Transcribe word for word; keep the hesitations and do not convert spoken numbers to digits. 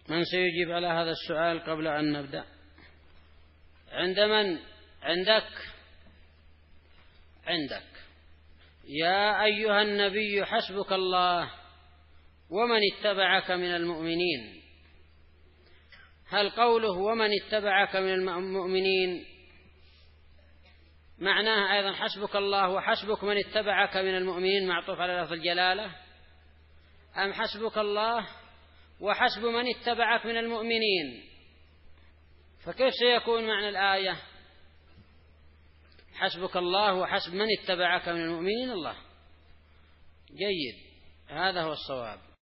من سيجيب على هذا السؤال قبل أن نبدأ؟ عند من؟ عندك؟ عندك. يا أيها النبي حسبك الله ومن اتبعك من المؤمنين. هل قوله ومن اتبعك من المؤمنين معناه أيضا حسبك الله وحسبك من اتبعك من المؤمنين معطوف على لفظ الجلالة، أم حسبك الله وحسب من اتبعك من المؤمنين؟ فكيف سيكون معنى الآية؟ حسبك الله وحسب من اتبعك من المؤمنين الله. جيد، هذا هو الصواب.